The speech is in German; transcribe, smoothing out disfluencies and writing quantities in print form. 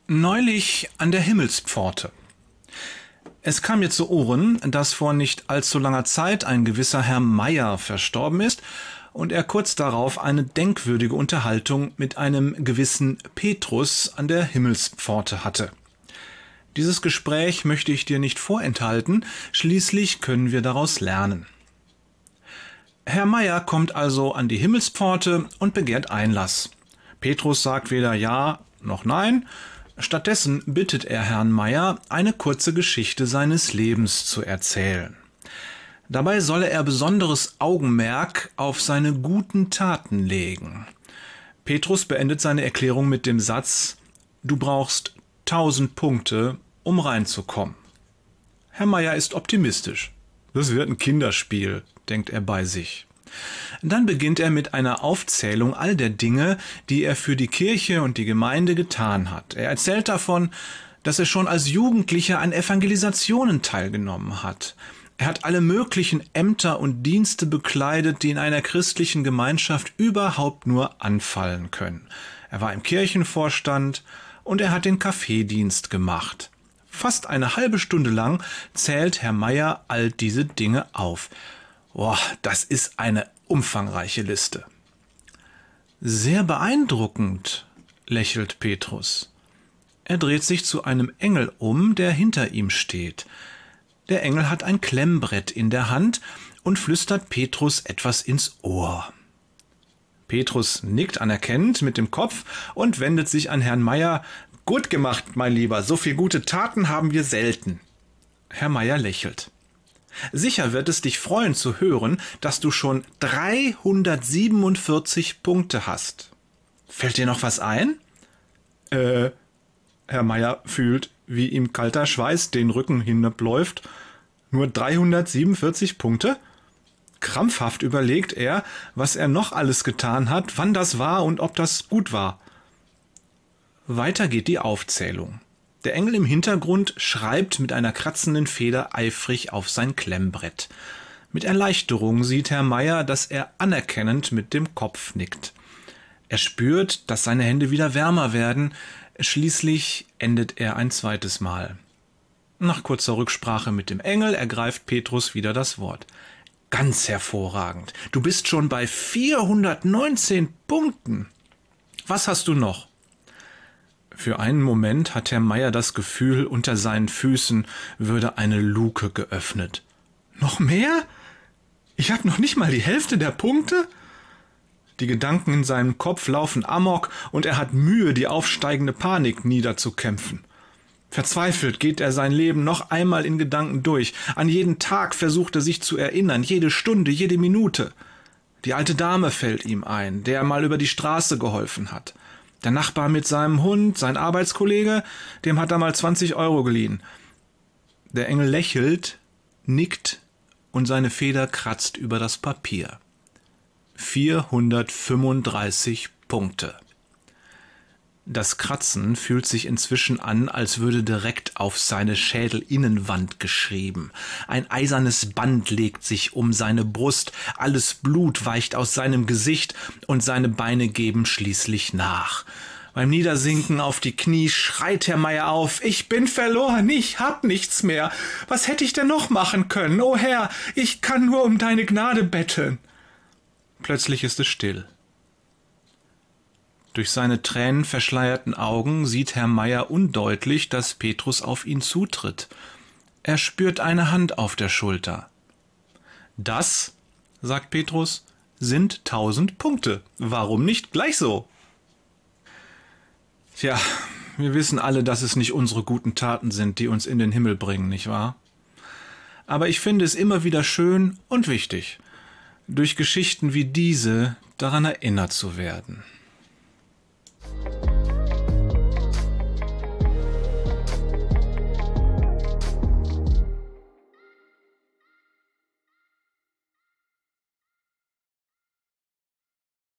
Neulich an der Himmelspforte. Es kam mir zu Ohren, dass vor nicht allzu langer Zeit ein gewisser Herr Meier verstorben ist und er kurz darauf eine denkwürdige Unterhaltung mit einem gewissen Petrus an der Himmelspforte hatte. Dieses Gespräch möchte ich dir nicht vorenthalten, schließlich können wir daraus lernen. Herr Meier kommt also an die Himmelspforte und begehrt Einlass. Petrus sagt weder Ja noch Nein. Stattdessen bittet er Herrn Meier, eine kurze Geschichte seines Lebens zu erzählen. Dabei solle er besonderes Augenmerk auf seine guten Taten legen. Petrus beendet seine Erklärung mit dem Satz: Du brauchst 1000 Punkte, um reinzukommen. Herr Meier ist optimistisch. Das wird ein Kinderspiel, denkt er bei sich. Dann beginnt er mit einer Aufzählung all der Dinge, die er für die Kirche und die Gemeinde getan hat. Er erzählt davon, dass er schon als Jugendlicher an Evangelisationen teilgenommen hat. Er hat alle möglichen Ämter und Dienste bekleidet, die in einer christlichen Gemeinschaft überhaupt nur anfallen können. Er war im Kirchenvorstand und er hat den Kaffeedienst gemacht. Fast eine halbe Stunde lang zählt Herr Meier all diese Dinge auf. Boah, das ist eine umfangreiche Liste. Sehr beeindruckend, lächelt Petrus. Er dreht sich zu einem Engel um, der hinter ihm steht. Der Engel hat ein Klemmbrett in der Hand und flüstert Petrus etwas ins Ohr. Petrus nickt anerkennend mit dem Kopf und wendet sich an Herrn Meier. Gut gemacht, mein Lieber, so viel gute Taten haben wir selten. Herr Meier lächelt. Sicher wird es dich freuen zu hören, dass du schon 347 Punkte hast. Fällt dir noch was ein? Herr Meier fühlt, wie ihm kalter Schweiß den Rücken hinabläuft. Nur 347 Punkte? Krampfhaft überlegt er, was er noch alles getan hat, wann das war und ob das gut war. Weiter geht die Aufzählung. Der Engel im Hintergrund schreibt mit einer kratzenden Feder eifrig auf sein Klemmbrett. Mit Erleichterung sieht Herr Meier, dass er anerkennend mit dem Kopf nickt. Er spürt, dass seine Hände wieder wärmer werden. Schließlich endet er ein zweites Mal. Nach kurzer Rücksprache mit dem Engel ergreift Petrus wieder das Wort. Ganz hervorragend. Du bist schon bei 419 Punkten. Was hast du noch? Für einen Moment hat Herr Meier das Gefühl, unter seinen Füßen würde eine Luke geöffnet. Noch mehr? Ich habe noch nicht mal die Hälfte der Punkte? Die Gedanken in seinem Kopf laufen amok und er hat Mühe, die aufsteigende Panik niederzukämpfen. Verzweifelt geht er sein Leben noch einmal in Gedanken durch. An jeden Tag versucht er sich zu erinnern, jede Stunde, jede Minute. Die alte Dame fällt ihm ein, der er mal über die Straße geholfen hat. Der Nachbar mit seinem Hund, sein Arbeitskollege, dem hat er mal 20 Euro geliehen. Der Engel lächelt, nickt und seine Feder kratzt über das Papier. 435 Punkte. Das Kratzen fühlt sich inzwischen an, als würde direkt auf seine Schädelinnenwand geschrieben. Ein eisernes Band legt sich um seine Brust, alles Blut weicht aus seinem Gesicht und seine Beine geben schließlich nach. Beim Niedersinken auf die Knie schreit Herr Meier auf: Ich bin verloren, ich hab nichts mehr. Was hätte ich denn noch machen können? O Herr, ich kann nur um deine Gnade betteln. Plötzlich ist es still. Durch seine tränenverschleierten Augen sieht Herr Meier undeutlich, dass Petrus auf ihn zutritt. Er spürt eine Hand auf der Schulter. Das, sagt Petrus, sind 1000 Punkte. Warum nicht gleich so? Tja, wir wissen alle, dass es nicht unsere guten Taten sind, die uns in den Himmel bringen, nicht wahr? Aber ich finde es immer wieder schön und wichtig, durch Geschichten wie diese daran erinnert zu werden.